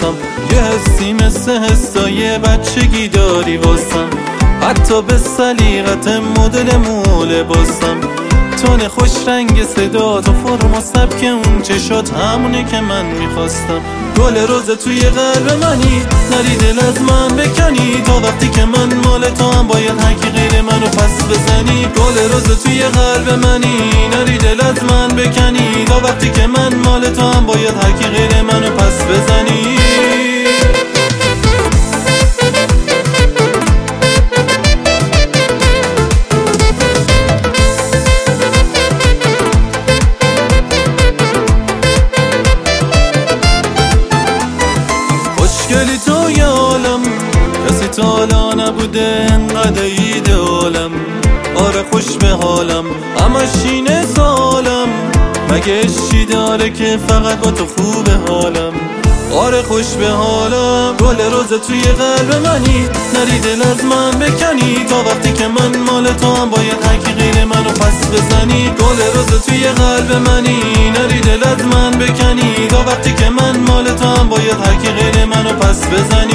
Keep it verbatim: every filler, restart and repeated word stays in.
واسم، یه حسی مثل حسای بچگی داری واسم، حتی به سلیقت مدل مو لباسم. تون خوش رنگ صدات و فرم و سبک اون چشات همونه که من میخواستم. گل روز توی قلب منی، نری دل از من بکنی، تا وقتی که من مال تو هم باید هرکی غیر منو پس بزنی. گل روز توی قلب منی، نری دل از من بکنی، تا وقتی که من مال تو هم باید هرکی غیر منو پس بزنی. خوشگلی تو یه عالم، کسی تا حالا نبوده انقدر ایدئالم. آره خوش به حالم، همش اینه سالم، مگه عشقی داره که فقط با تو خوبه حالم. آره خوش به حالم. گل روز توی قلب منی، نری دل از من بکنی، تا وقتی که من مال تو هم باید هرکی غیر منو پس بزنی. گل روز توی قلب منی، نری دل از من بکنی، تا وقتی که من مال تو هم باید هرکی غیر منو پس بزنی.